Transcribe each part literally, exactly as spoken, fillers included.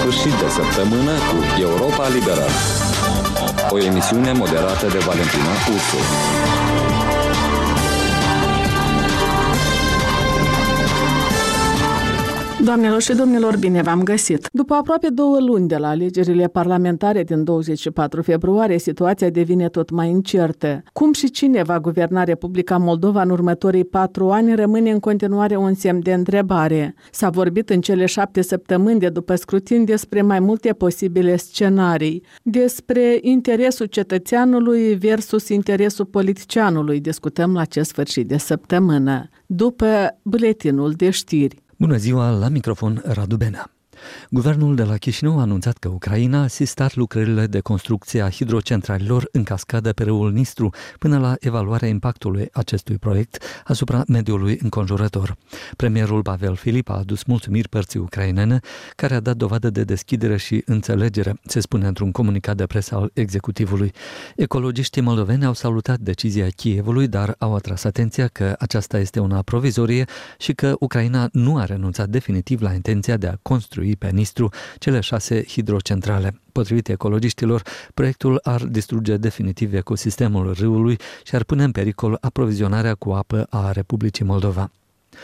sfârșit de săptămână cu Europa Liberă. O emisiune moderată de Valentina Ursu. Doamnelor și domnilor, bine v-am găsit! După aproape două luni de la alegerile parlamentare din douăzeci și patru februarie, situația devine tot mai incertă. Cum și cine va guverna Republica Moldova în următorii patru ani rămâne în continuare un semn de întrebare. S-a vorbit în cele șapte săptămâni de după scrutin despre mai multe posibile scenarii, despre interesul cetățeanului versus interesul politicianului. Discutăm la acest sfârșit de săptămână, după buletinul de știri. Bună ziua, la microfon Radu Benea. Guvernul de la Chișinău a anunțat că Ucraina a asistat lucrările de construcție a hidrocentralelor în cascadă pe râul Nistru până la evaluarea impactului acestui proiect asupra mediului înconjurător. Premierul Pavel Filip a adus mulțumiri părții ucrainene, care a dat dovadă de deschidere și înțelegere, se spune într-un comunicat de presă al executivului. Ecologiștii moldoveni au salutat decizia Kievului, dar au atras atenția că aceasta este una provizorie și că Ucraina nu a renunțat definitiv la intenția de a construi pe Nistru cele șase hidrocentrale. Potrivit ecologiștilor, proiectul ar distruge definitiv ecosistemul râului și ar pune în pericol aprovizionarea cu apă a Republicii Moldova.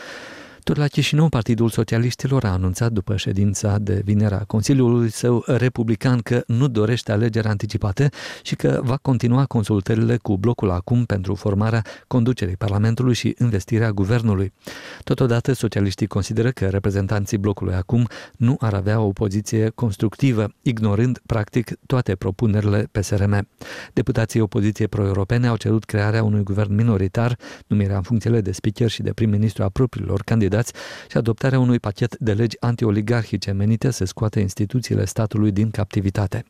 Tot la Chișinău, Partidul Socialiștilor a anunțat după ședința de vineri a Consiliului său republican că nu dorește alegeri anticipate și că va continua consultările cu blocul acum pentru formarea conducerii Parlamentului și investirea guvernului. Totodată, socialiștii consideră că reprezentanții blocului acum nu ar avea o poziție constructivă, ignorând practic toate propunerile P S R M. Deputații opoziției pro-europene au cerut crearea unui guvern minoritar, numirea în funcțiile de speaker și de prim-ministru a propriilor candidați și adoptarea unui pachet de legi anti-oligarhice menite să scoată instituțiile statului din captivitate.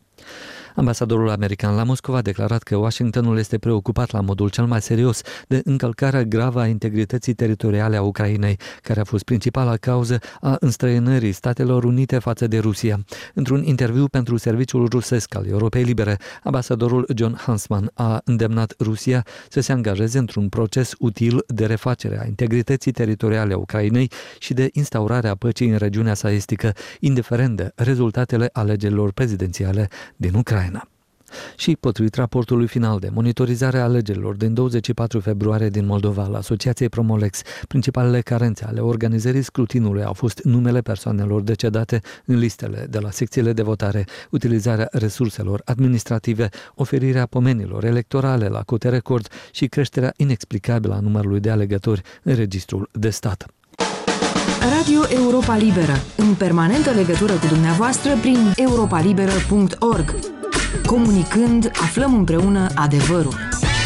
Ambasadorul american la Moscova a declarat că Washingtonul este preocupat la modul cel mai serios de încălcarea gravă a integrității teritoriale a Ucrainei, care a fost principala cauză a înstrăinării Statelor Unite față de Rusia. Într-un interviu pentru serviciul rusesc al Europei Libere, ambasadorul John Huntsman a îndemnat Rusia să se angajeze într-un proces util de refacere a integrității teritoriale a Ucrainei și de instaurarea păcii în regiunea sa estică, indiferent de rezultatele alegerilor prezidențiale din Ucraina. Și potrivit raportului final de monitorizare a alegerilor din douăzeci și patru februarie din Moldova al Asociației Promolex, principalele carențe ale organizării scrutinului au fost numele persoanelor decedate în listele de la secțiile de votare, utilizarea resurselor administrative, oferirea pomenilor electorale la cote record și creșterea inexplicabilă a numărului de alegători în registrul de stat. Radio Europa Liberă, în permanentă legătură cu dumneavoastră prin europa liberă punct org. Comunicând, aflăm împreună adevărul.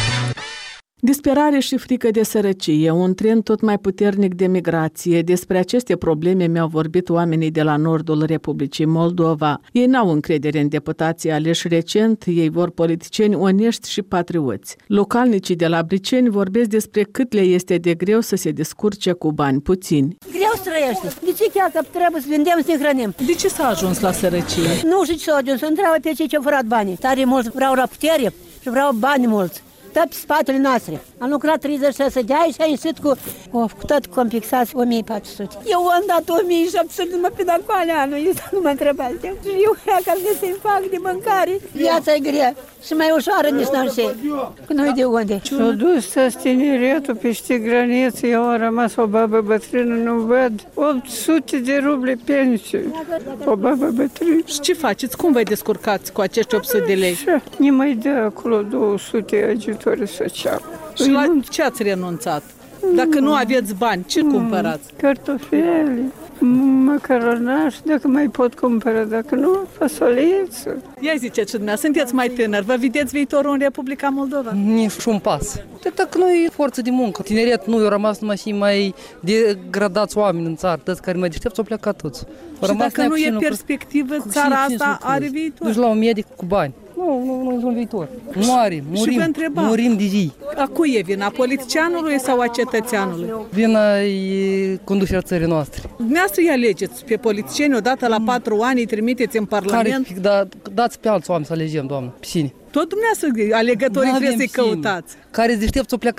Disperare și frică de sărăcie, un trend tot mai puternic de migrație. Despre aceste probleme mi-au vorbit oamenii de la nordul Republicii Moldova. Ei n-au încredere în deputații aleși recent, ei vor politicieni onești și patrioți. Localnicii de la Briceni vorbesc despre cât le este de greu să se descurce cu bani puțini. Greu să trăiește. De ce chiar că trebuie să vindem să ne hrănim? De ce s-a ajuns la sărăcie? Nu știu ce s-a ajuns, întreabă pe cei ce-au furat banii. Tare mulți vreau la putere și vreau bani mulți. Tot pe spatele noastre. Am lucrat treizeci și șase de ani și am ieșit cu, of, cu tot compixați o mie patru sute. Eu am dat o mie șapte sute numai pe dacoale anul, nu mă întrebați. Și eu ca să-mi fac de mâncare. Viața e grea și mai ușoară nici n-am șe. Că nu-i de unde. S-a dus să tineretul peste graniță, eu am rămas o babă bătrână, nu văd. opt sute de ruble pensie. O babă bătrână. Și ce faceți? Cum vă descurcați cu acești opt sute de lei? Ne mai dă acolo două sute ajutori social. Și la ce ați renunțat? Dacă nu aveți bani, ce mm, cumpărați? Cartofele, macaronaș, dacă mai pot cumpăra, dacă nu, fasoleță. Ia ziceți, dumneavoastră, sunteți mai tânăr, vă vedeți viitorul în Republica Moldova? Nici un pas. De dacă nu e forță de muncă, tineret nu i-au rămas numai și mai degradați oameni în țară, toți care mai deștepți au plecat toți. Și dacă nu e perspectivă, țara asta are viitor? Duci la un medic cu bani. Nu, nu, nu e un viitor. Moare, murim, murim de zi. A cui e vina? A politicianului sau a cetățeanului? Vina e conducerea țării noastre. Dumneavoastră îi alegeți pe politicieni odată la patru ani, îi trimiteți în Parlament? Care, da, dați pe alți oameni să alegem, doamnă, pe cine? Tot dumneavoastră alegătorii trebuie să-i căutați. Care deștepți au plecat.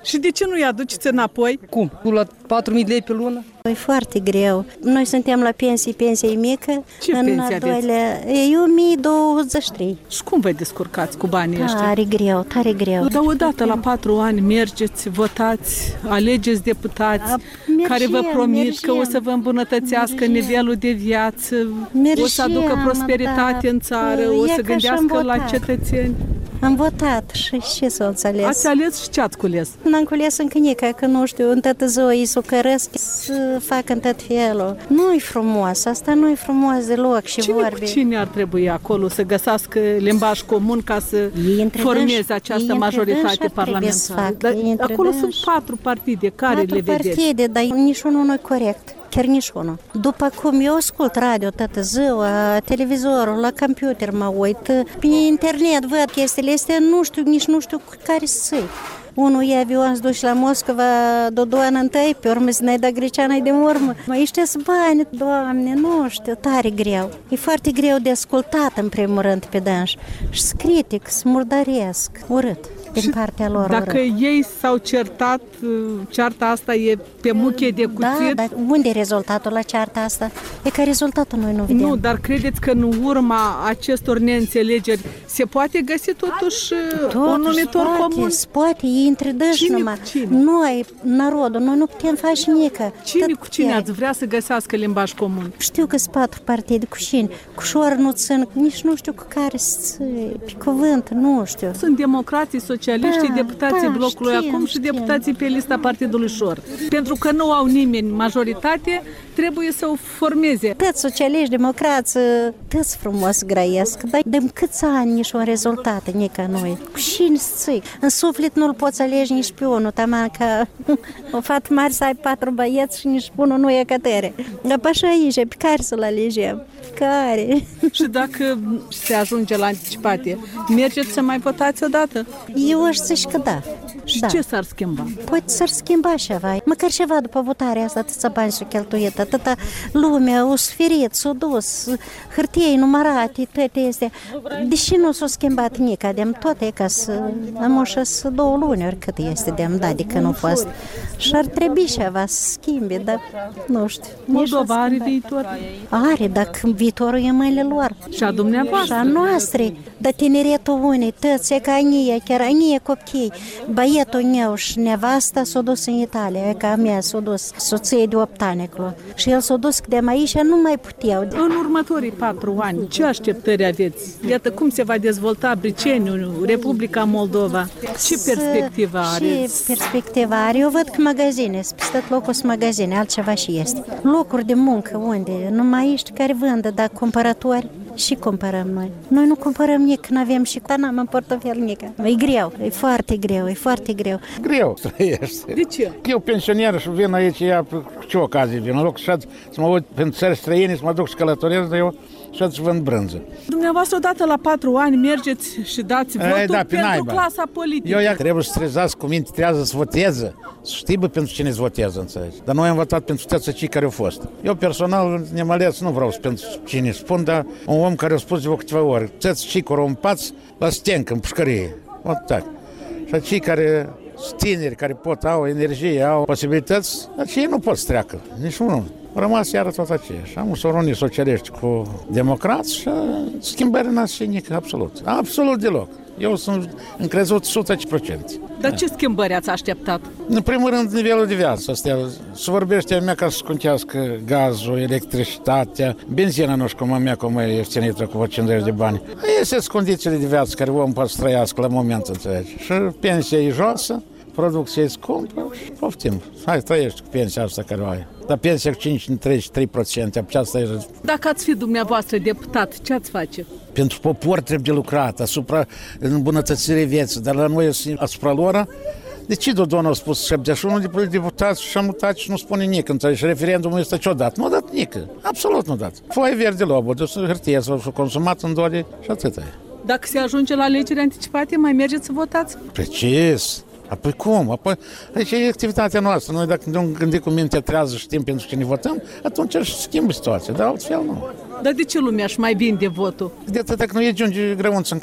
Și de ce nu-i aduceți înapoi? Cum? La patru mii de lei pe lună? E foarte greu. Noi suntem la pensie, pensie mică. Ce în pensie al doilea, e o mie douăzeci și trei. Și cum vă descurcați cu banii ăștia? Tare greu, tare greu. Dar odată la patru ani mergeți, votați, alegeți deputați mergem, care vă promit mergem. că o să vă îmbunătățească Mergem. nivelul de viață, Mergem, o să aducă prosperitate da. în țară, E o ca să și gândească am la votat. cetățeni. Am votat și ce să înțeles? Ați ales și ce ați cules? N-am cules încă nică, că nu știu, în toată ziua îi sucărăsc să fac în tot felul. Nu-i frumos, asta nu-i frumos deloc și Cine vorbe. cu cine ar trebui acolo să găsească limbaj comun ca să Ei între formeze dânși- această ei între dânși majoritate ar trebui să parlamentară? facă, Dar ei între acolo dânși. sunt patru partide, care Patru le vedeți? partide, dar niciunul nu e corect. Chiar niciunul. După cum eu ascult radio toată ziua, televizorul, la computer mă uit, pe internet văd chestiile astea, nu știu, nici nu știu cu care să iei. Unul e avion, se duce la Moscova, Dodoana întâi, pe urmă să ne-ai da greceana de urmă. Mai ăștia-s bani, Doamne, nu știu, tare greu. E foarte greu de ascultat, în primul rând, pe dânși. Și să critic, să murdăresc, urât, din partea lor. Dacă urât. ei s-au certat, cearta asta e pe muche de Da, cuțit? dar unde e rezultatul la cearta asta? E că rezultatul noi nu vedem. Nu, dar credeți că în urma acestor neînțelegeri se poate găsi totuși, un numitor poate, comun? Poate, ei între dânși Cine numai. cu cine? Noi, narodul, noi nu putem face nică. Cine Tot cu cine chiar. ați vrea să găsească limbaj comun? Știu că sunt patru partide cu cine, cu șor nu țin, nici nu știu cu care să ții, pe cuvânt, nu știu. Sunt democrații, socialiștii, Da, deputații da, blocului știm, acum și știm. deputații pe lista Partidului Șor. Pentru că nu au nimeni majoritate, trebuie să o formeze. Toți socialiști, democrați, toți frumos grăiesc, dar de câți ani nici un rezultat, nici noi. Cu cine să ții? În suflet nu-l poți alege nici pe unul, taman că o fată mare să ai patru băieți și nici unul nu e cătere. Dar pe așa aici, pe care să-l alegem? Care? Și dacă se ajunge la anticipate, mergeți să mai votați odată? Eu aș zice că da. Și da. ce s-ar schimba? Poate s-ar schimba ceva. Măcar ceva după votarea asta, atâția bani s-au cheltuit, atâta lumea o suferit, s-a dus, hârtiei numărate, toate astea. Deși nu s-a schimbat nica, de-am toate ca să am așa să două luni, oricât este de-am dat de când nu fost. Și ar trebui ceva să schimbe, dar nu știu. Moldova are viitor? Are, dacă viitorul e în mâinile lor. Și a dumneavoastră? Și a noastră, dar tineretul unii, tăți, e ca anie, chiar anie copii. Băietul meu și nevasta s-a dus în Italia, e ca a mea s-a dus, soție de opt ani acolo. Și el s-a dus de mai aici, nu mai puteau. În următorii patru ani, ce așteptări aveți? Iată cum se va dezvolta Briceniu, Republica Moldova. Ce perspectivă are? Ce perspectivă are? Eu văd că magazine, peste tot locul sunt magazine, altceva și este. Locuri de muncă, unde? Numai ești care vândă, dar cumpărători și cumpărăm noi. Noi nu cumpărăm nici, nu avem și n-am în portofel nici. E greu, e foarte greu, e foarte greu. Greu să trăiești. De ce? Eu pensioner și vin aici, ia cu ce ocazie vin, în loc să mă uit în țări străine, să mă duc să călătoresc, dar eu să-ți vând brânză. Dumneavoastră, odată la patru ani, mergeți și dați votul Ei, da, pe pentru naiba. clasa politică. Eu ia trebuie să trezească cu minte trează să voteze, să știi bă, pentru cine îți votează, înțelegi. Dar noi am votat pentru toți cei care au fost. Eu personal, ne-am ales, nu vreau să pentru cine spun, dar un om care a spus de vreo câteva ori, toți cei care au împați la stencă, în pușcărie. O, tac. Și cei care sunt tineri, care pot, au energie, au posibilități, aceia nu pot să treacă, nici unul. Au rămas iară tot aceea. Și am s-au unii socialiști cu democrați și schimbări n-a și nici absolut. Absolut deloc. Eu sunt încrezut o sută la sută. Dar ce schimbări ați așteptat? În primul rând, nivelul de viață. Astea, se vorbește a mea ca să scuntească gazul, electricitatea, benzina nu știu cum a mea cum e ieftinită cu cincizeci de bani. Este condițiile de viață care om poate să trăiască la momentul, înțelegi. Și pensia e josă, producția e scumpă și poftim. Hai, trăiești cu pensia asta care o ai. Dar pensia cu cinci treizeci și trei la sută, aceasta e... Dacă ați fi dumneavoastră deputat, ce ați face? Pentru popor trebuie lucrat asupra îmbunătățirii vieții, dar la noi asupra lor, de ce Dodon a spus șaptezeci și unu de deputați și am mutat și nu spune nici, înțelegi, referendumul este ce-o dat? Nu a dat nici, absolut nu a dat. Foaie verde lobă, de hârtie s-a consumat în dole și atât e. Dacă se ajunge la alegeri anticipate, mai mergeți să votați? Precis. Apoi cum? Apoi, aici e activitatea noastră. Noi dacă nu gândim cu mintea trează și știm pentru cine votăm, atunci își schimbă situația, dar altfel nu. Dar de ce lumea își mai vinde votul? De atât dacă nu e unge grăunță în cap.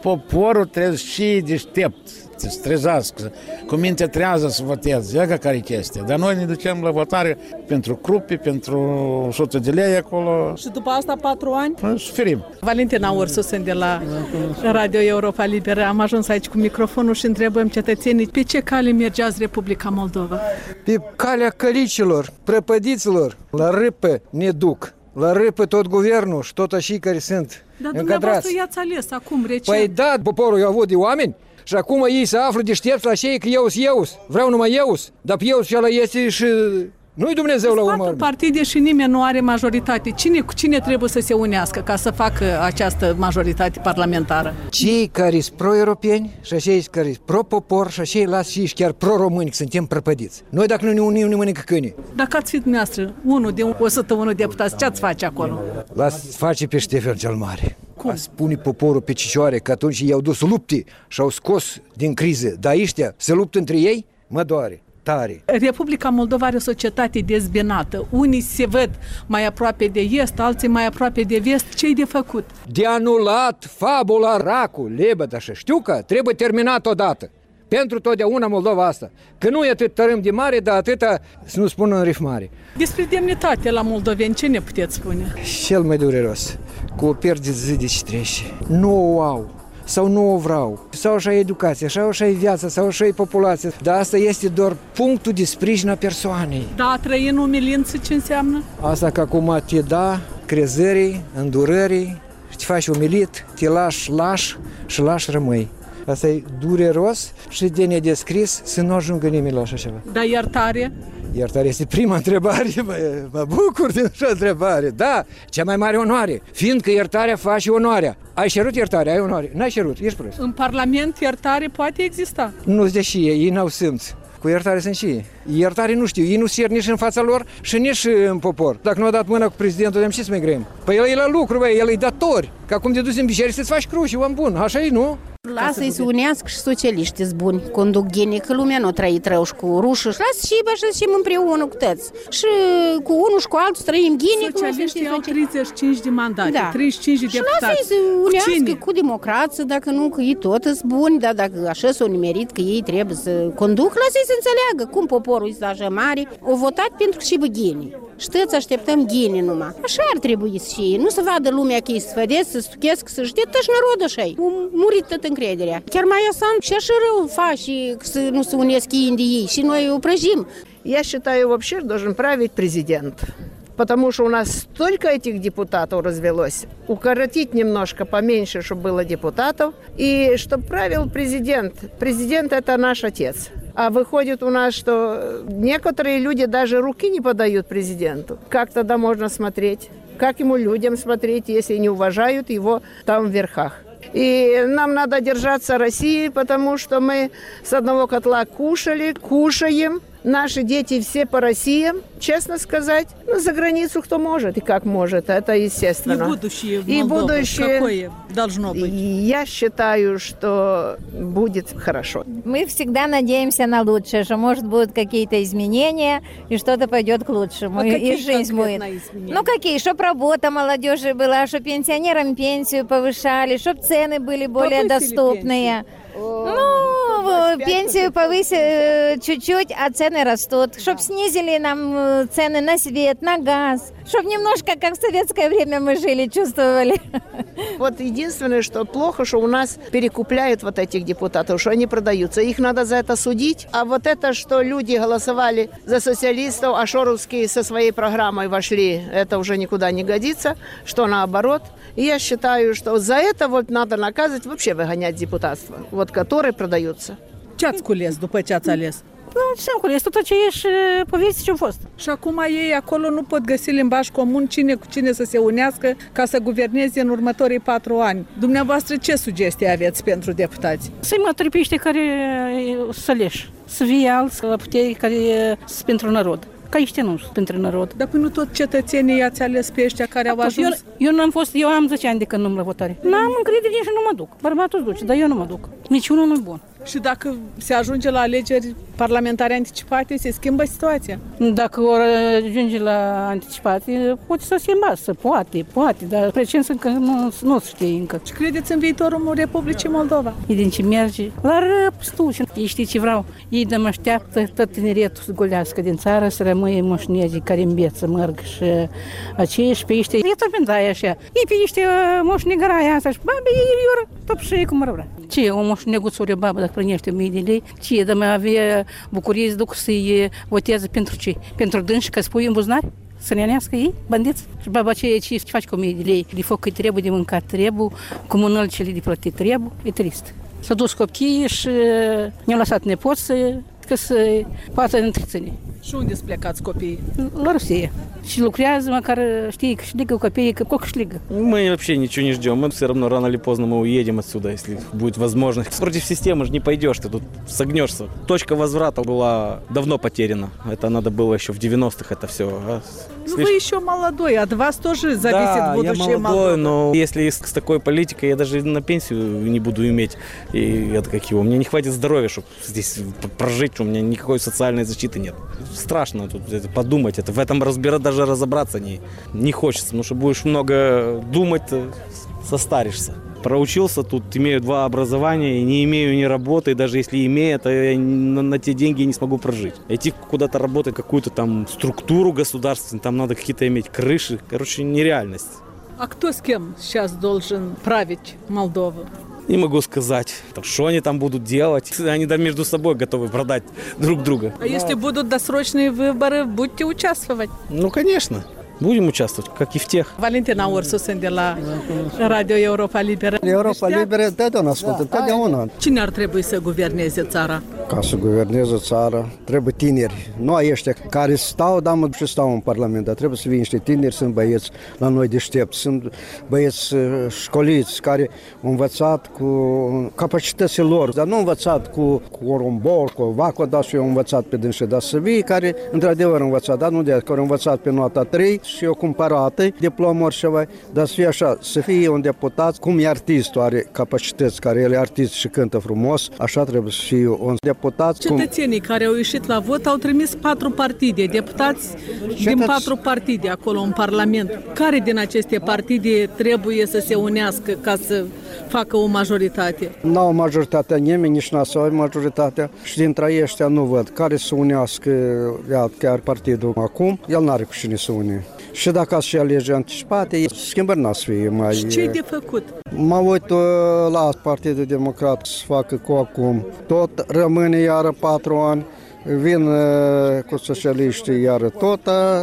Poporul trebuie și deștept, să se trezească, cu minte trează să voteze, ia care chestie. Dar noi ne ducem la votare pentru crupi, pentru o sută de lei acolo. Și după asta patru ani? Suferim. Valentina Ursu sunt de la Radio Europa Liberă. Am ajuns aici cu microfonul și întrebăm cetățenii pe ce cale mergeați Republica Moldova? Pe calea călicilor, prăpădiților, la râpă ne duc. La râpă tot guvernul și tot așa care sunt Dar încadrați. dumneavoastră i-ați ales acum, recent. Păi da, poporul i-a avut de oameni și acum ei se află deștepți la cei că eu-s eu-s. Vreau numai eu-s. Dar pe eu-s și ăla este și... Nu-i Dumnezeu la urmă. Partide și nimeni nu are majoritate. Cine cu cine trebuie să se unească ca să facă această majoritate parlamentară? Cei care sunt pro-europeni și cei care sunt pro-popor și cei las și chiar pro-români, că suntem prăpădiți. Noi dacă nu ne unim, ne mănâncă câini. Dacă ați fi dumneavoastră unul din o sută unu deputați, ce ați face acolo? Las face pe Ștefan cel Mare. Cum? A spune poporul pe cicioare că atunci i-au dus lupte și au scos din criză. Dar ăștia se luptă între ei? Mă doare. Tare. Republica Moldova are o societate dezbinată. Unii se văd mai aproape de est, alții mai aproape de vest. Ce-i de făcut? De anulat fabula Racu, Lebăda și Știuca trebuie terminat odată. Pentru totdeauna Moldova asta. Că nu e atât tărâm de mare, dar atâta să nu spun în rifmare. Despre demnitate la moldoveni, ce ne puteți spune? Cel mai dureros. Cu o pierdere zi de ce trece. Nu o au. Sau nu o vreau, sau așa e educația, sau așa e viața, sau așa e populația. Dar asta este doar punctul de sprijin a persoanei. Da, a trăi în umilință ce înseamnă? Asta că acum te da crezării, îndurării, te faci umilit, te lași lași și lași rămâi. Asta e dureros și de nedescris să nu ajungă nimeni la așa ceva. Dar iertare? Iertare este prima întrebare, mă, mă bucur din așa întrebare. Da, cea mai mare onoare, fiindcă iertarea face onoarea. Ai cerut iertare, ai onoare. N-ai cerut, ești prost. În Parlament iertare poate exista? Nu-s deși ei, ei n-au simț. Cu iertare sunt și ei. Iertare nu știu, ei nu cer nici în fața lor și nici în popor. Dacă nu a dat mâna cu prezidentul, de ce să mai grăim? Păi el e la lucru, băi, el e dator. Că acum te duci în biserică să-ți faci cruci, om bun, așa e, nu? Lasă-i să unească și socialiștii buni, conduc geni, că lumea nu trăit rău și cu rușă. Și lasă și așa și împreună cu tăți. Și cu unul și cu altul trăim geni. Socialiștii au treizeci și cinci de mandate, da. treizeci și cinci de deputați. Și lasă-i să unească cu, cu democrație, dacă nu, că ei tot sunt buni, dar dacă așa s-au nimerit că ei trebuie să conduc, lasă-i să înțeleagă cum poporul este așa mare. Au votat pentru că și bă geni. Știți, așteptăm geni numai. Așa ar trebui să fie. Nu să vadă lumea că ei să sfădesc, să stuchesc, să știe, tăși narod așa-i. Murit tot încrederea. Chiar mai asan și așa rău faci să nu se унеск ei de ei. Și noi o прожим. Я считаю, вообще должен править президент. Потому что у нас столько этих депутатов развелось. Укоротить немножко поменьше, чтобы было депутатов. И чтобы правил президент. Президент – это наш отец. А выходит у нас, что некоторые люди даже руки не подают президенту. Как тогда можно смотреть? Как ему людям смотреть, если не уважают его там в верхах? И нам надо держаться России, потому что мы с одного котла кушали, кушаем. Наши дети все по России, честно сказать. Ну, за границу кто может и как может, это естественно. И будущее в И Молдове будущее, какое должно быть? Я считаю, что будет хорошо. Мы всегда надеемся на лучшее, что, может, будут какие-то изменения, и что-то пойдет к лучшему, а и жизнь будет. Изменения? Ну, какие? Чтоб работа молодежи была, чтоб пенсионерам пенсию повышали, чтоб цены были более Повысили доступные. Пенсию. Ну, пенсию повысили чуть-чуть, а цены растут. Чтоб снизили нам цены на свет, на газ. Чтоб немножко, как в советское время мы жили, чувствовали. Вот единственное, что плохо, что у нас перекупляют вот этих депутатов, что они продаются. Их надо за это судить. А вот это, что люди голосовали за социалистов, а шоровские со своей программой вошли, это уже никуда не годится, что наоборот. И я считаю, что за это вот надо наказывать, вообще выгонять депутатство, вот которые продаются. Ce ați cules după ce ați ales? Ce am cules? Tot ce ești povesti ce-a fost. Și acum ei acolo nu pot găsi limbaj comun cine cu cine să se unească ca să guverneze în următorii patru ani. Dumneavoastră ce sugestii aveți pentru deputați? Să-i mă tripește care să leși, să fie alți puteri care sunt pentru narod. Ca ăștia nu sunt pentru narod. Dar până tot cetățenii i-ați ales pe ăștia care au ajuns? Eu, eu n-am fost, eu am zece ani de când nu-mi la votare. N-am încredere și nu mă duc. Bărbatul duce, dar eu nu mă duc. Niciunul nu-i bun. Și dacă se ajunge la alegeri parlamentare anticipate, se schimbă situația? Dacă vor ajunge la anticipate, poate să schimba, să poate, poate, dar precens încă nu, nu se știe încă. Și credeți în viitorul Republicii Moldova? E din ce merge la răpstuci. Ei știi ce vreau? Ei de mă așteaptă tot tineretul să golească din țară, să rămâie moșnezii care îmbeț să merg și aceiși pe iște. E tot pentru aia așa. Ei pe iște moșnegăra aia asta și babă, ei iură tot și cum vrea. Ce o moșneguțuri babă dacă primește o mie de lei? Ce de mai avea bucurie să duc să-i voteze pentru ce? Pentru dânsi că spui în buzunar? Să ne nească ei, bandiți? Și baba ce, ce faci cu o mie de lei? De foc îi trebuie, de mâncat trebuie, comunălcele de plătit trebuie, e trist. S-a dus copiii și ne-au lăsat nepoți că să poată întreține. Și unde să plecați copiii? La Rusia. Și lucrează, мăcar știi, câștigă copiii, как câștigă. Мы вообще ничего не ждем. Мы все равно рано или поздно мы уедем отсюда, если будет возможность. Против системы же не пойдешь, ты тут согнешься. Точка возврата была давно потеряна. Это надо было еще в девяностых это все. Ну вы еще молодой, от вас тоже зависит да, будущее я молодой, Молдовы. но если с такой политикой я даже на пенсию не буду иметь. И это как его, мне не хватит здоровья, чтобы здесь прожить, у меня никакой социальной защиты нет. Страшно тут это, подумать, это в этом разбирать, даже разобраться не, не хочется, потому что будешь много думать, состаришься. Проучился тут, имею два образования, и не имею ни работы, и даже если имею, то я на, на те деньги не смогу прожить. Идти куда-то работать, какую-то там структуру государственную, там надо какие-то иметь крыши, короче, нереальность. А кто с кем сейчас должен править Молдову? Не могу сказать, что они там будут делать. Они там между собой готовы продать друг друга. А если будут досрочные выборы, будете участвовать? Ну, конечно. Будем участвовать, как и в тех. Valentina Ursusen de la Radio Europa Liberă. Europa Liberă, totdeauna ascultă, totdeauna. Cine ar trebui să guverneze țara? Ca să guverneze țara, trebuie tineri. Nu ăștia care stau, dar mă și stau în Parlament, dar trebuie să fie niște tineri, sunt băieți la noi deștepți, sunt băieți școliți care au învățat cu capacitățile lor, dar nu au învățat cu, cu orumbor, cu vacu, dar și au învățat pe dânșe, dar să fie care într-adevăr au învățat, dar nu de care au învățat pe nota trei, și o cumpărată, diplomă și ceva, dar să fie așa, să fie un deputat, cum e artistul, are capacități, care el e artist și cântă frumos, așa trebuie să fie un deputat. Cetățenii cum... care au ieșit la vot au trimis patru partide, deputați Cetăț... din patru partide acolo în Parlament. Care din aceste partide trebuie să se unească ca să facă o majoritate? N-au majoritatea nimeni, nici n-a să au majoritatea și dintre ăștia nu văd care să unească chiar partidul acum, el n-are cu cine să une. Și dacă ați și alegeri anticipate, schimbări n-a să fie mai... Și ce-i de făcut? Mă uit la Partidul Democrat să facă cu acum. Tot rămâne iară patru ani, vin cu socialiștii iară tot,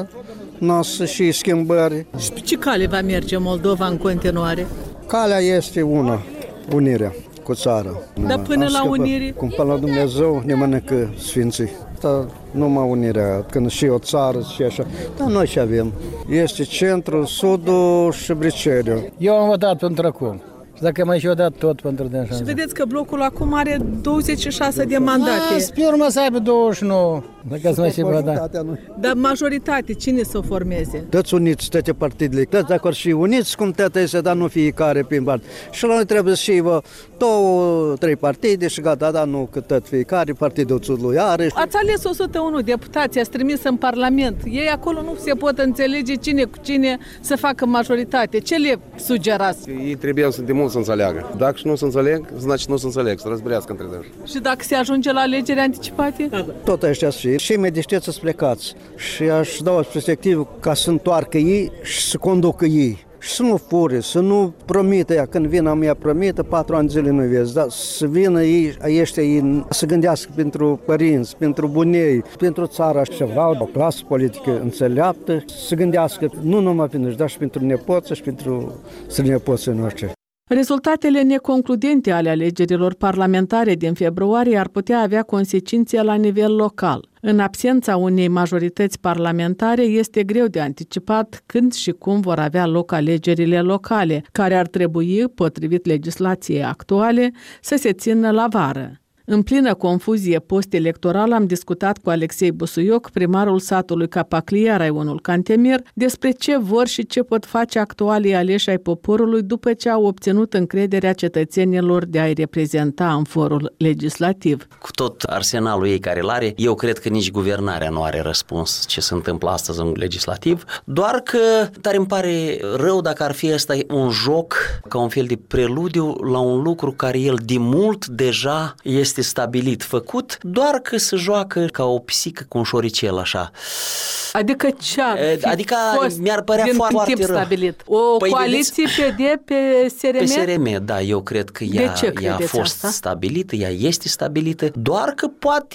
n-a să și schimbări. Și pe ce cale va merge Moldova în continuare? Calea este una, unirea cu țara. Dar până la unire? Cum până la Dumnezeu ne mănâncă sfinții. Asta numai unirea, când și o țară și așa. Dar noi ce avem? Este centrul, sudul și Briceriu. Eu am votat pentru acum. Și dacă mai și o dat tot pentru dânsa. Și vedeți că blocul acum are douăzeci și șase de mandate. Pe urmă să aibă douăzeci și nouă. Dacă să mai și votat. Dar majoritate, cine să o formeze? Toți uniți, toate partidele, toți de acord și uniți, cum toate este, dar nu fiecare prin part. Și la noi trebuie să și vă două, trei partide și gata, dar nu că tot fiecare, partidul lui are. Ați ales o sută unu deputați, ați trimis în Parlament. Ei acolo nu se pot înțelege cine cu cine să facă majoritate. Ce le sugerați? Ei trebuiau să de mult să înțeleagă. Dacă și nu se înțeleg, значит nu se înțeleg, să răzbrească între dânsi. Și dacă se ajunge la alegeri anticipate? Tot ăștia și și mai deșteți să plecați. Și aș da o perspectivă ca să întoarcă ei și să conducă ei. Și să nu fure, să nu promită ea. Când vin am ea promită, patru ani zile nu vezi, dar să vină ei, ăștia ei, să gândească pentru părinți, pentru bunei, pentru țara și vreau o clasă politică înțeleaptă, să gândească nu numai pentru dar și pentru nepoți și pentru strănepoții noștri. Rezultatele neconcludente ale alegerilor parlamentare din februarie ar putea avea consecințe la nivel local. În absența unei majorități parlamentare, este greu de anticipat când și cum vor avea loc alegerile locale, care ar trebui, potrivit legislației actuale, să se țină la vară. În plină confuzie post-electorală am discutat cu Alexei Busuioc, primarul satului Capaclia, raionul Cantemir, despre ce vor și ce pot face actualii aleși ai poporului după ce au obținut încrederea cetățenilor de a-i reprezenta în forul legislativ. Cu tot arsenalul ei care îl are, eu cred că nici guvernarea nu are răspuns ce se întâmplă astăzi în legislativ, doar că tare îmi pare rău dacă ar fi ăsta un joc ca un fel de preludiu la un lucru care el de mult deja este stabilit, făcut, doar că se joacă ca o pisică cu un șoricel așa. Adică ce ar fi adică fost mi-ar părea din foarte, timp foarte rău. stabilit? O Păi coaliție P D pe S R M? Pe S R M, da, eu cred că ea, ea a fost asta? stabilită, ea este stabilită, doar că poate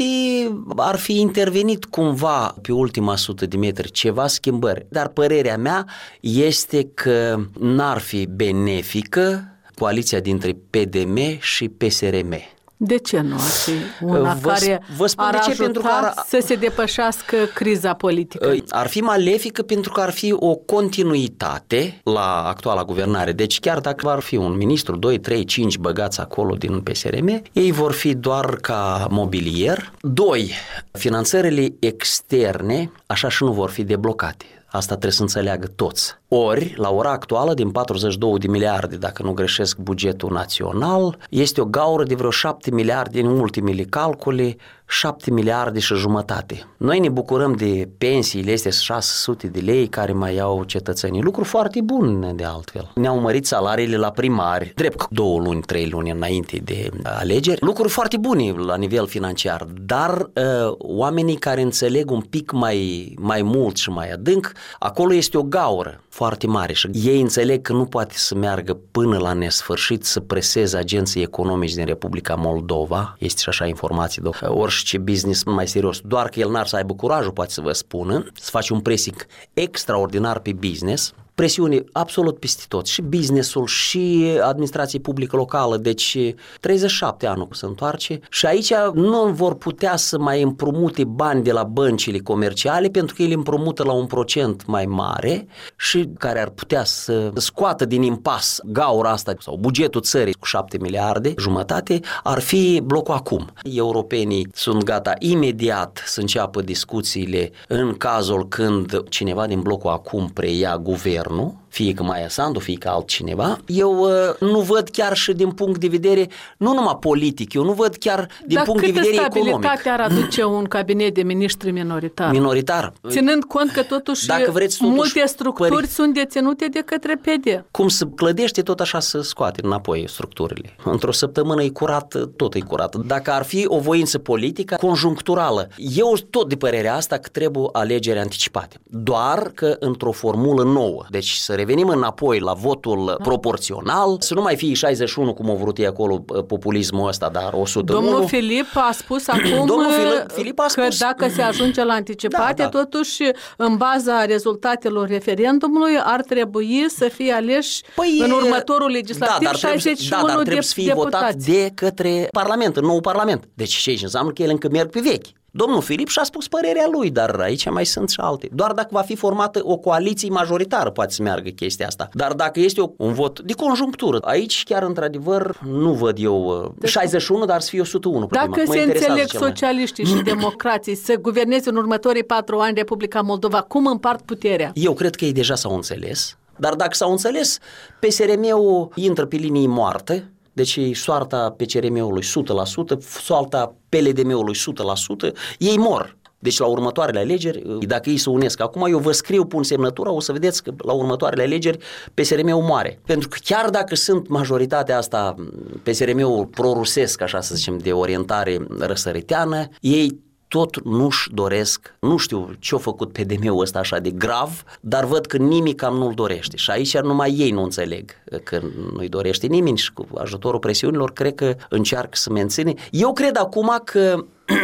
ar fi intervenit cumva pe ultima sută de metri ceva schimbări. Dar părerea mea este că n-ar fi benefică coaliția dintre P D M și P S R M. De ce nu ar fi una vă, care vă spun ar de ce, ajuta pentru că ar, să se depășească criza politică? Ar fi malefică pentru că ar fi o continuitate la actuala guvernare. Deci chiar dacă ar fi un ministru, doi, trei, cinci băgați acolo din P S R M, ei vor fi doar ca mobilier. Doi, finanțările externe așa și nu vor fi deblocate. Asta trebuie să înțeleagă toți. Ori, la ora actuală, din patruzeci și două de miliarde, dacă nu greșesc bugetul național, este o gaură de vreo șapte miliarde în ultimele calcule, șapte miliarde și jumătate. Noi ne bucurăm de pensiile astea șase sute de lei care mai iau cetățenii. Lucru foarte bun de altfel. Ne-au mărit salariile la primari, drept două luni, trei luni înainte de alegeri. Lucruri foarte bune la nivel financiar, dar uh, oamenii care înțeleg un pic mai, mai mult și mai adânc, acolo este o gaură foarte mare și ei înțeleg că nu poate să meargă până la nesfârșit să preseze agenții economici din Republica Moldova, este și așa informații, orice business mai serios, doar că el n-ar să aibă curajul, poate să vă spună, să face un pressing extraordinar pe business, presiune absolut peste tot, și businessul, și administrație publică locală, deci treizeci și șapte anul se întoarce și aici nu vor putea să mai împrumute bani de la băncile comerciale pentru că ele împrumută la un procent mai mare și care ar putea să scoată din impas gaura asta sau bugetul țării cu șapte miliarde jumătate, ar fi blocul acum. Europenii sunt gata imediat să înceapă discuțiile în cazul când cineva din blocul acum preia guvernul, fie că Maia Sandu, fie că altcineva. Eu uh, nu văd chiar și din punct de vedere, nu numai politic, eu nu văd chiar din Dar punct de vedere economic. Dar câtă stabilitate ar aduce un cabinet de miniștri minoritar? Minoritar. Ținând cont că totuși, Dacă vreți, totuși multe structuri pări... sunt deținute de către P D. Cum se clădește, tot așa se scoate înapoi structurile. Într-o săptămână e curat, tot e curat. Dacă ar fi o voință politică conjuncturală, eu tot de părerea asta că trebuie alegeri anticipate. Doar că într-o formulă nouă. Deci să revenim înapoi la votul da. proporțional, să nu mai fie șaizeci și unu cum au vrut ei acolo populismul ăsta, dar o sută unu. Domnul Filip a spus acum Domnul Filip, Filip a spus că dacă se ajunge la anticipate, da, da. totuși în baza rezultatelor referendumului ar trebui să fie aleși păi, în următorul legislativ da, șaizeci și unu da, dar de trebuie să fie votat de către Parlament, în nou Parlament. Deci ce înseamnă că ele încă merg pe vechi. Domnul Filip și-a spus părerea lui, dar aici mai sunt și alte. Doar dacă va fi formată o coaliție majoritară poate să meargă chestia asta. Dar dacă este un vot de conjunctură, aici chiar într-adevăr nu văd eu deci, șaizeci și unu, dar să fie o sută unu. Dacă se înțeleg socialiștii și democrații să guverneze în următorii patru ani Republica Moldova, cum împart puterea? Eu cred că ei deja s-au înțeles, dar dacă s-au înțeles, P S R M-ul intră pe linii moarte. Deci soarta P C R M-ului o sută la sută, soarta P L D M-ului o sută la sută, ei mor. Deci la următoarele alegeri, dacă ei se unesc acum, eu vă scriu, pun semnătura, o să vedeți că la următoarele alegeri P S R M-ul moare. Pentru că chiar dacă sunt majoritatea asta, P S R M-ul prorusesc, așa să zicem, de orientare răsăriteană, ei tot nu-și doresc, nu știu ce-a făcut P D M-ul ăsta așa de grav, dar văd că nimic cam nu-l dorește. Și aici numai ei nu înțeleg că nu-i dorește nimeni și cu ajutorul presiunilor cred că încearcă să menține. Eu cred acum că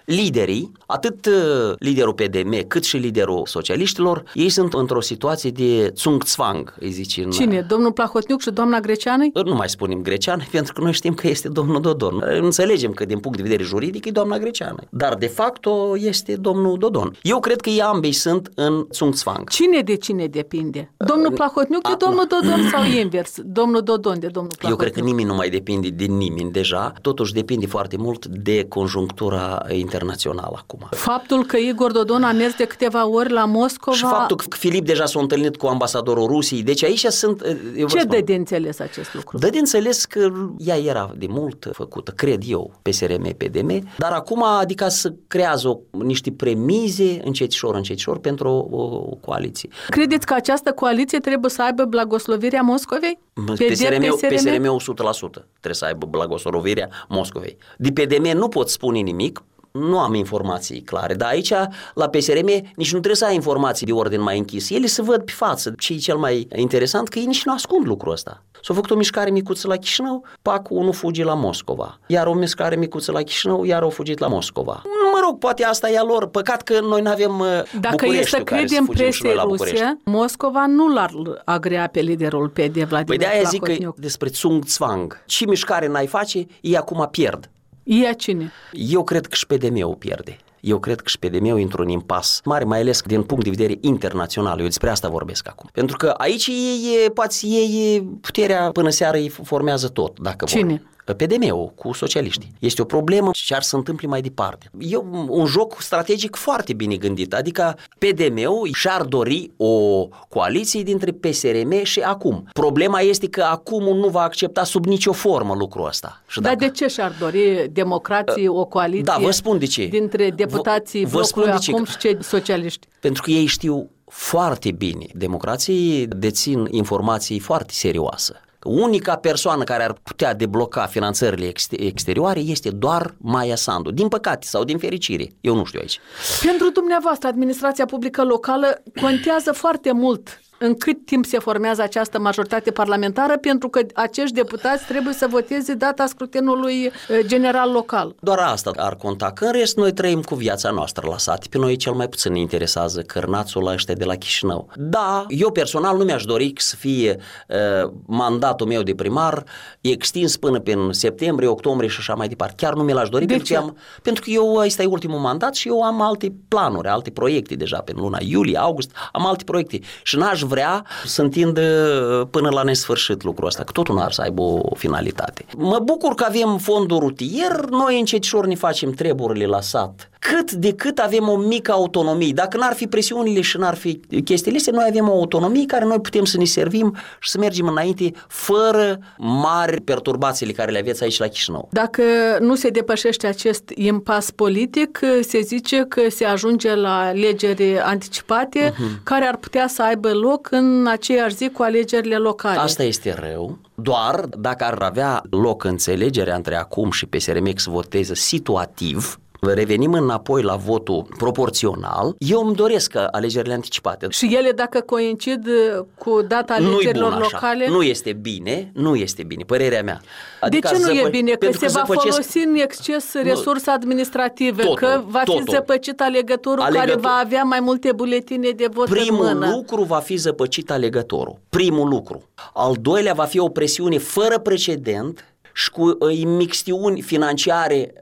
liderii, atât liderul P D M cât și liderul socialiștilor, ei sunt într-o situație de țung-țvang, îi zice. În... Cine? Domnul Plahotniuc și doamna Greceană? Nu mai spunem Greceană, pentru că noi știm că este domnul Dodon. Înțelegem că din punct de vedere juridic e doamna Greceană, dar de facto este domnul Dodon. Eu cred că ei ambei sunt în țung-țvang. Cine de cine depinde? Domnul Plahotniuc de domnul Dodon sau invers? Domnul Dodon de domnul Plahotniuc? Eu cred că nimeni nu mai depinde de nimeni deja, totuși depinde foarte mult de conjunctura internațională acum. Faptul că Igor Dodon a mers de câteva ori la Moscova... Și faptul că Filip deja s-a întâlnit cu ambasadorul Rusiei, deci aici sunt... Ce dă de înțeles acest lucru? Dă de înțeles că ea era de mult făcută, cred eu, P S R M P D M, dar acum adică să creează o, niște premize încetișor, încetișor pentru o, o coaliție. Credeți că această coaliție trebuie să aibă blagoslovirea Moscovei? P S R M, P S R M o sută la sută trebuie să aibă blagoslovirea Moscovei. De P D M nu pot spune nimic, nu am informații clare, dar aici la P S R M nici nu trebuie să ai informații de ordin mai închis. Ele se văd pe față. Ce e cel mai interesant că ei nici nu ascund lucrul ăsta. S-a făcut o mișcare micuță la Chișinău, pac, unul fuge la Moscova. Iar o mișcare micuță la Chișinău, iar au fugit la Moscova. Nu, mă rog, poate asta e a lor. Păcat că noi nu avem Dacă e să credem presiei ruse, Moscova nu l-ar agrea pe liderul P D, Vladimir Păi de-aia zic Plahotniuc. că despre țung-țvang. Ce mișcare n-ai face, ei acum pierd. Ea cine? Eu cred că și P D M-ul pierde. Eu cred că și P D M-ul intră în impas mare, mai ales din punct de vedere internațional. Eu despre asta vorbesc acum. Pentru că aici ei, poate ei, puterea până seară îi formează tot, dacă Cine? vor. P D M-ul cu socialiștii. Este o problemă ce ar să întâmple mai departe. E un joc strategic foarte bine gândit, adică P D M-ul și-ar dori o coaliție dintre P S R M și acum. Problema este că acum nu va accepta sub nicio formă lucrul ăsta. Și Dar dacă... de ce și-ar dori democrații o coaliție Da, vă spun de ce. dintre deputații vă, vă blocului de acum ce. și cei socialiști? Pentru că ei știu foarte bine. Democrații dețin informații foarte serioase. Unica persoană care ar putea debloca finanțările exterioare este doar Maia Sandu. Din păcate sau din fericire, eu nu știu aici. Pentru dumneavoastră, administrația publică locală contează foarte mult în cât timp se formează această majoritate parlamentară, pentru că acești deputați trebuie să voteze data scrutinului general local. Doar asta ar conta, că în rest noi trăim cu viața noastră la sat. Pe noi cel mai puțin ne interesează cărnațul ăștia de la Chișinău. Da, eu personal nu mi-aș dori să fie uh, mandatul meu de primar extins până prin septembrie, octombrie și așa mai departe. Chiar nu mi l-aș dori, de pentru, ce? că am, pentru că eu ăsta e ultimul mandat și eu am alte planuri, alte proiecte deja pe luna iulie, august, am alte proiecte și n-aș vrea să întindă până la nesfârșit lucrul ăsta, că totul nu ar să aibă o finalitate. Mă bucur că avem fondul rutier, noi încetișor ne facem treburile la sat. Cât de cât avem o mică autonomie. Dacă n-ar fi presiunile și n-ar fi chestiile astea, noi avem o autonomie care noi putem să ne servim și să mergem înainte fără mari perturbațiile care le aveți aici la Chișinău. Dacă nu se depășește acest impas politic, se zice că se ajunge la alegeri anticipate, uh-huh. care ar putea să aibă loc în aceeași zi cu alegerile locale. Asta este rău. Doar dacă ar avea loc înțelegerea între acum și P S R M să voteze situativ, revenim înapoi la votul proporțional, eu îmi doresc alegerile anticipate. Și ele dacă coincid cu data alegerilor locale? Nu este bine, nu este bine, părerea mea. Adică de ce nu zăpă... e bine? Că Pentru se că va zăpăcesc... folosi în exces resurse administrative, totul, că va totul. fi zăpăcit alegătorul Alegător... care va avea mai multe buletine de vot Primul în mână. lucru va fi zăpăcit alegătorul. Primul lucru. Al doilea va fi o presiune fără precedent și cu imixtiuni financiare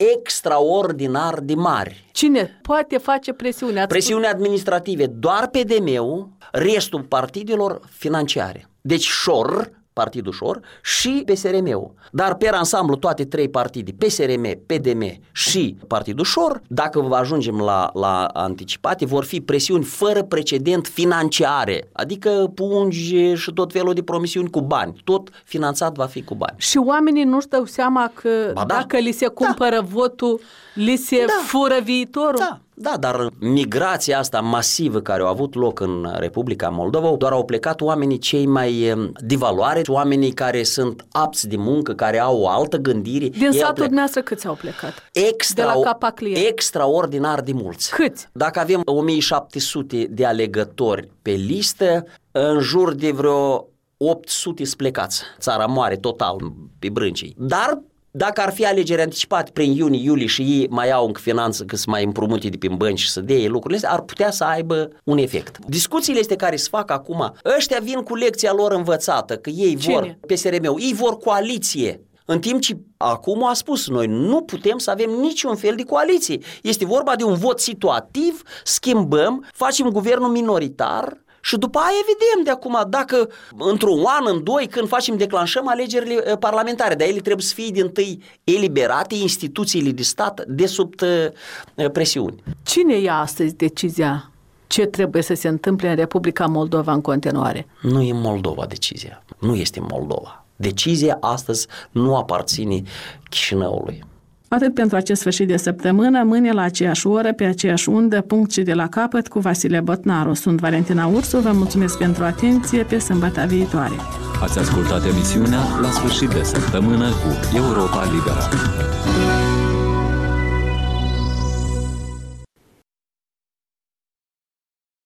extraordinar de mari. Cine poate face presiune? Presiune administrative, doar P D M-ul, restul partidelor financiare. Deci șor, Partidul Șor și P S R M-ul. Dar pe ansamblu toate trei partide, P S R M, P D M și Partidul Șor, dacă ajungem la, la anticipate, vor fi presiuni fără precedent financiare, adică pungi și tot felul de promisiuni cu bani. Tot finanțat va fi cu bani. Și oamenii nu-și dau seama că Ba da. dacă li se cumpără da. votul, li se Da. fură viitorul? Da. Da, dar migrația asta masivă care a avut loc în Republica Moldova, doar au plecat oamenii cei mai de valoare, oamenii care sunt apți de muncă, care au o altă gândire. Din satul dumneavoastră câți au plecat? Extra, de la Capaclia. Extraordinar de mulți. Câți? Dacă avem o mie șapte sute de alegători pe listă, în jur de vreo opt sute plecați. Țara moare total pe brâncii. Dar Dacă ar fi alegeri anticipate prin iunie, iulie și ei mai au încă finanță că să mai împrumute de prin bănci și să dea lucrurile astea, ar putea să aibă un efect. Discuțiile astea care se fac acum, ăștia vin cu lecția lor învățată, că ei Cine? vor, P S R M-ul, ei vor coaliție. În timp ce acum a spus, noi nu putem să avem niciun fel de coaliție. Este vorba de un vot situativ, schimbăm, facem guvernul minoritar și după aia vedem de acum dacă într-un an, în doi, când facem, declanșăm alegerile parlamentare, dar ele trebuie să fie din tâi eliberate instituțiile de stat de sub presiuni. Cine ia astăzi decizia ce trebuie să se întâmple în Republica Moldova în continuare? Nu e Moldova decizia, nu este Moldova. Decizia astăzi nu aparține Chișinăului. Atât pentru acest sfârșit de săptămână, mâine la aceeași oră, pe aceeași undă, punct și de la capăt cu Vasile Botnaru. Sunt Valentina Ursu, vă mulțumesc pentru atenție, pe sâmbătă viitoare. Ați ascultat emisiunea La sfârșit de săptămână cu Europa Liberă.